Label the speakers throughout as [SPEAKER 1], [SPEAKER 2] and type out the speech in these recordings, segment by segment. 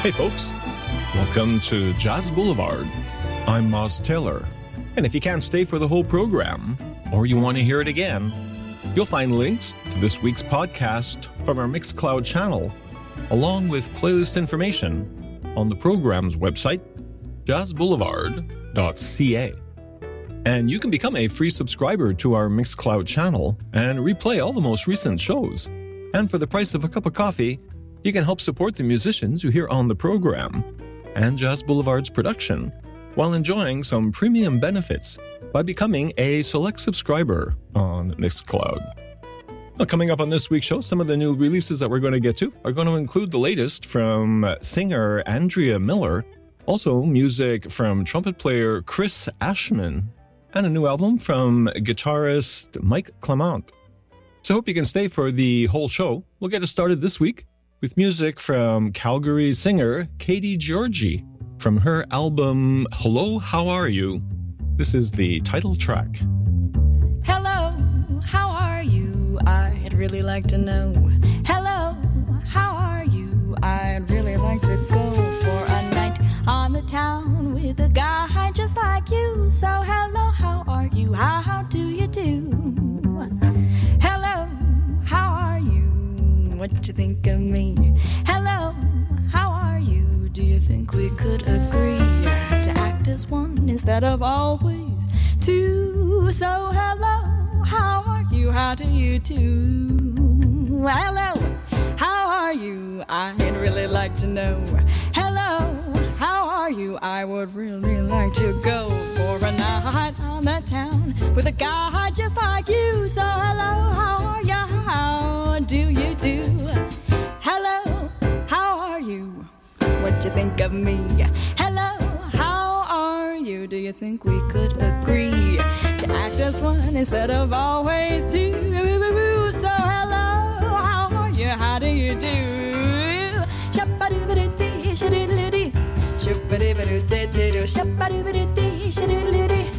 [SPEAKER 1] Hey folks, welcome to Jazz Boulevard. I'm Moz Taylor, and if you can't stay for the whole program, or you want to hear it again, you'll find links to this week's podcast from our Mixcloud channel, along with playlist information on the program's website, jazzboulevard.ca. And you can become a free subscriber to our Mixcloud channel and replay all the most recent shows. And for the price of a cup of coffee, you can help support the musicians you hear on the program and Jazz Boulevard's production while enjoying some premium benefits by becoming a select subscriber on Mixcloud. Now, coming up on this week's show, some of the new releases that we're going to get to are going to include the latest from singer Andrea Miller, also music from trumpet player Chris Ashman, and a new album from guitarist Mike Clement. So I hope you can stay for the whole show. We'll get it started this week with music from Calgary singer Katie Georgie from her album Hello, How Are You? This is the title track.
[SPEAKER 2] Hello, how are you? I'd really like to know. Hello, how are you? I'd really like to go for a night on the town with a guy just like you. So hello, how are you? How do you do? Hello, how are you? What you think of me? Hello, how are you? Do you think we could agree to act as one instead of always two? So hello, how are you? How do you do? Hello, how are you? I'd really like to know. Hello, how are you? I would really like to go for a night on the town with a guy just like you. So hello, how are you? How do you do? Hello, how are you? What you think of me? Hello, how are you? Do you think we could agree to act as one instead of always two? So hello, how are you? How do you do? Shabba-doo-ba-doo-dee, shadoo-doo-dee. Shabba-doo-ba-doo-dee-doo, shabba-doo-ba-doo-dee, shadoo-doo-dee.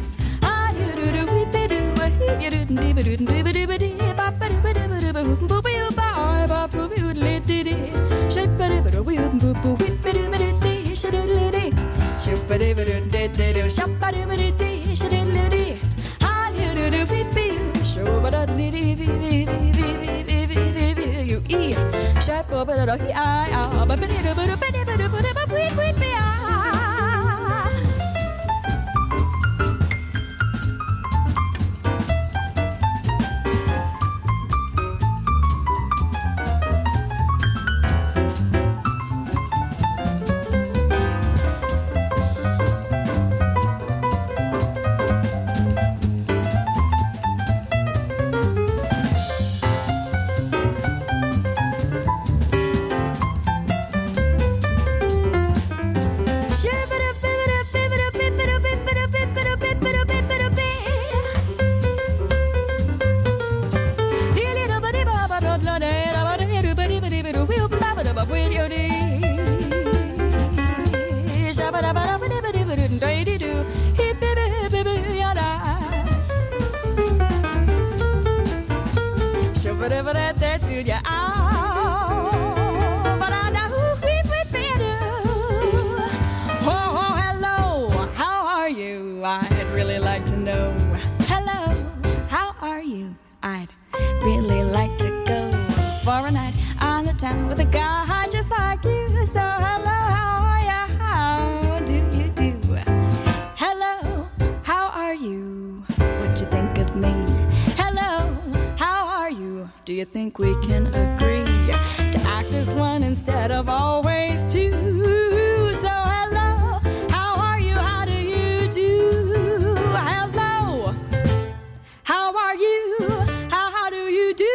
[SPEAKER 2] With a guy just like you. So hello, how are you? How do you do? Hello, how are you? What you think of me? Hello, how are you? Do you think we can agree to act as one instead of always two? So hello, how are you? How do you do? Hello, how are you? How do you do?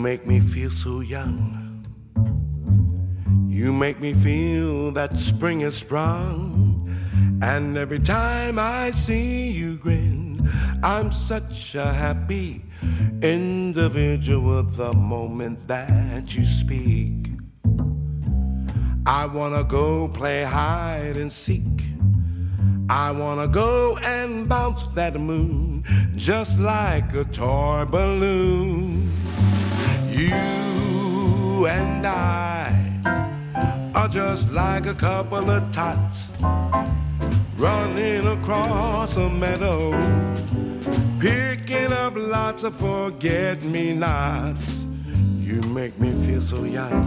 [SPEAKER 3] make me feel so young. You make me feel that spring is sprung. And every time I see you grin, I'm such a happy individual the moment that you speak. I wanna go play hide and seek. I wanna go and bounce that moon just like a toy balloon. You and I are just like a couple of tots running across a meadow, picking up lots of forget-me-nots. You make me feel so young.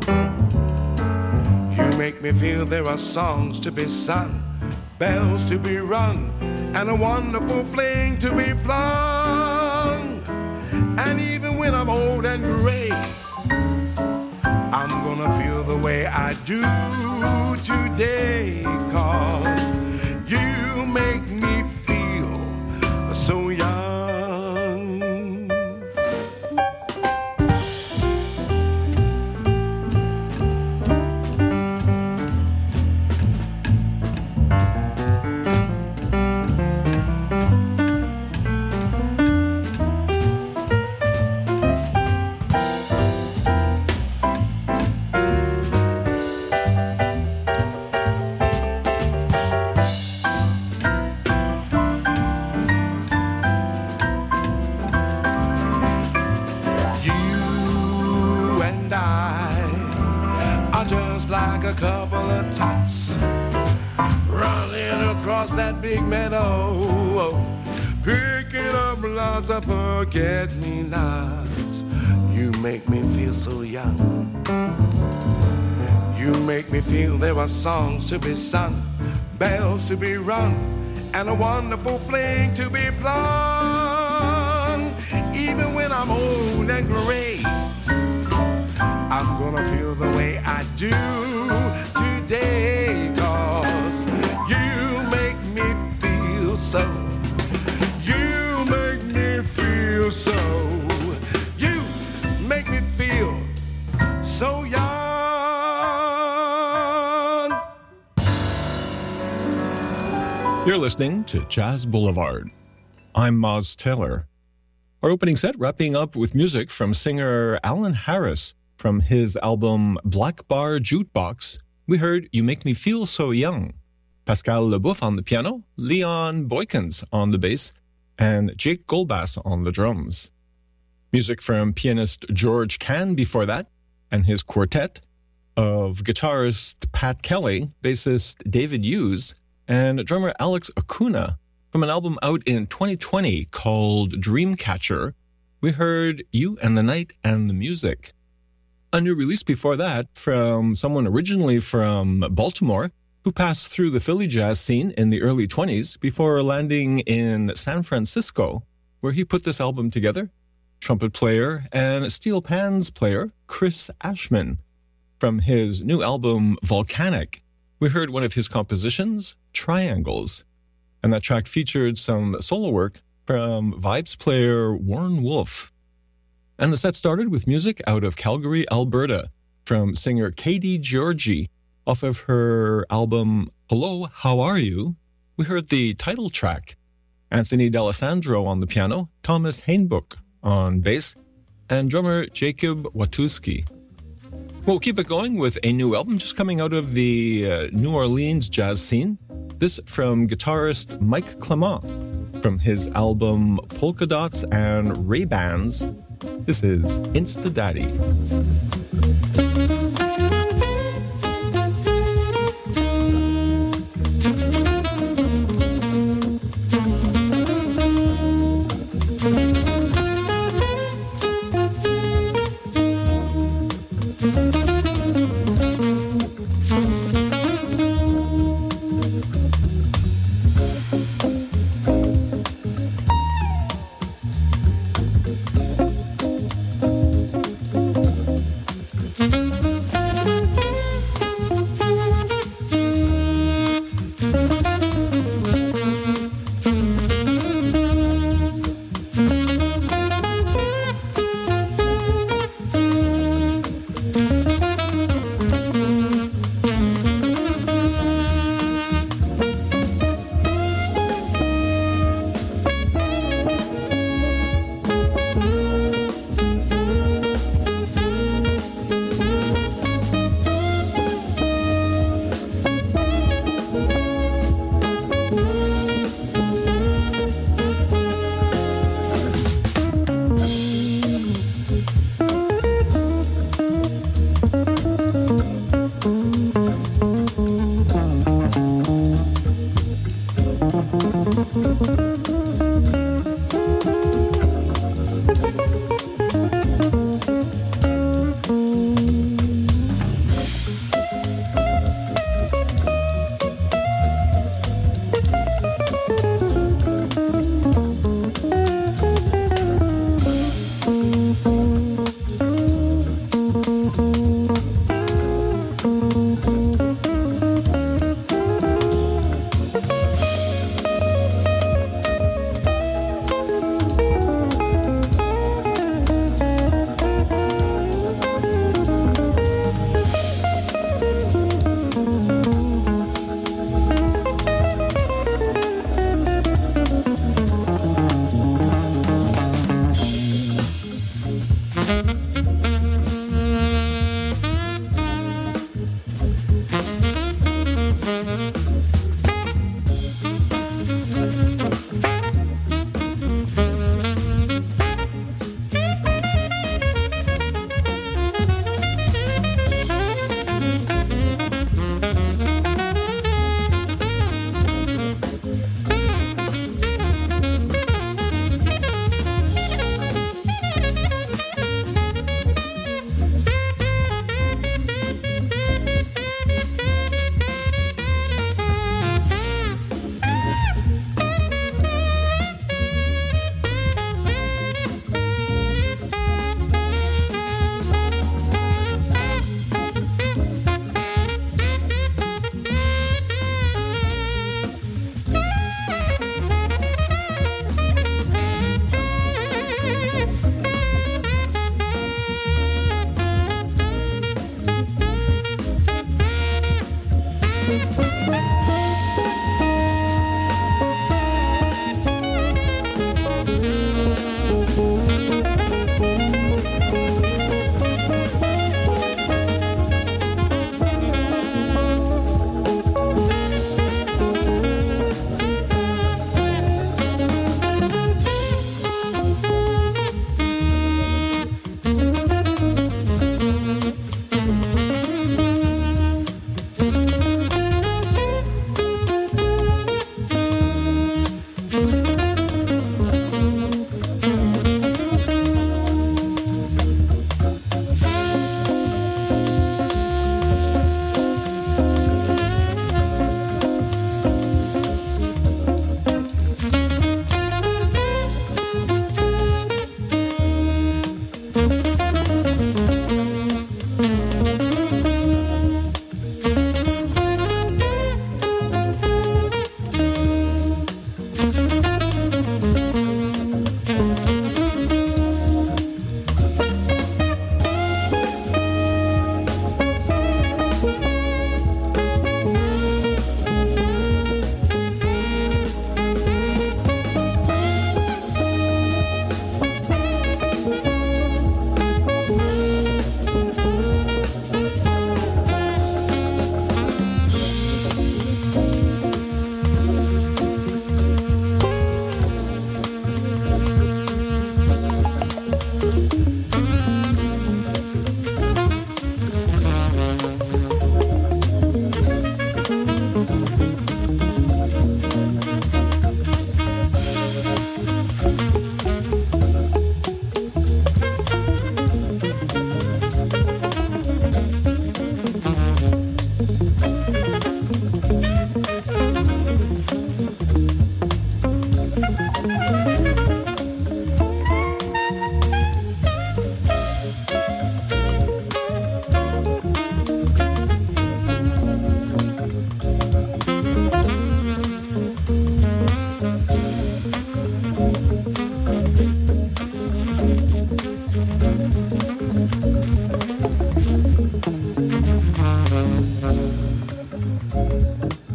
[SPEAKER 3] You make me feel there are songs to be sung, bells to be rung, and a wonderful fling to be flung. And even when I'm old and gray, I'm gonna feel the way I do today, 'cause you make me feel so young. A couple of tots running across that big meadow, picking up lots of forget-me-nots. You make me feel so young. You make me feel there are songs to be sung, bells to be rung, and a wonderful fling to be flung. Even when I'm old and gray, I'm gonna feel the way I do today, 'cause you make me feel so. You make me feel so. You make me feel so young.
[SPEAKER 1] You're listening to Jazz Boulevard. I'm Moz Taylor. Our opening set wrapping up with music from singer Alan Harris. From his album Black Bar Jukebox, we heard You Make Me Feel So Young. Pascal Leboeuf on the piano, Leon Boykins on the bass, and Jake Goldbass on the drums. Music from pianist George Can before that, and his quartet of guitarist Pat Kelly, bassist David Hughes, and drummer Alex Acuna. From an album out in 2020 called Dreamcatcher, we heard You and the Night and the Music. A new release before that from someone originally from Baltimore who passed through the Philly jazz scene in the early 20s before landing in San Francisco, where he put this album together. Trumpet player and steel pans player Chris Ashman. From his new album Volcanic, we heard one of his compositions, Triangles. And that track featured some solo work from Vibes player Warren Wolf. And the set started with music out of Calgary, Alberta, from singer Katie Georgie. Off of her album Hello, How Are You? We heard the title track. Anthony D'Alessandro on the piano, Thomas Hainbuch on bass, and drummer Jacob Watuski. We'll keep it going with a new album just coming out of the New Orleans jazz scene. This from guitarist Mike Clement from his album Polka Dots and Ray-Bans. This is Insta Daddy.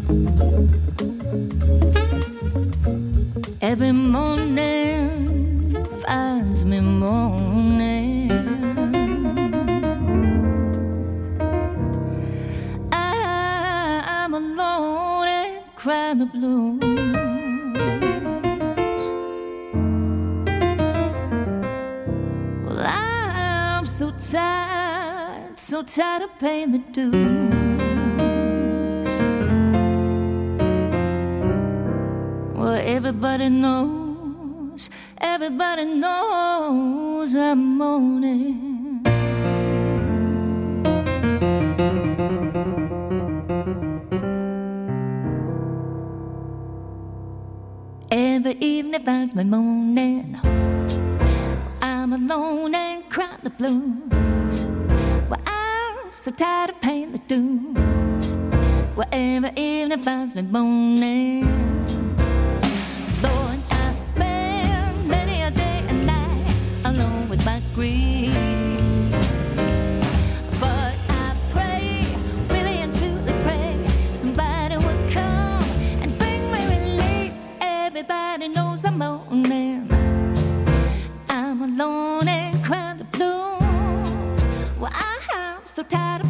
[SPEAKER 2] Every morning finds me moaning. I'm alone and crying the blues. Well, I'm so tired of paying the dues. Well, everybody knows I'm moaning. Every evening finds me moaning. I'm alone and cry the blues. Well, I'm so tired of paying the dues. Well, every evening finds me moaning. Lord, I spend many a day and night alone with my grief. But I pray, really and truly pray, somebody will come and bring me relief. Everybody knows I'm moaning. I'm alone and crying the blues. Well, I'm so tired of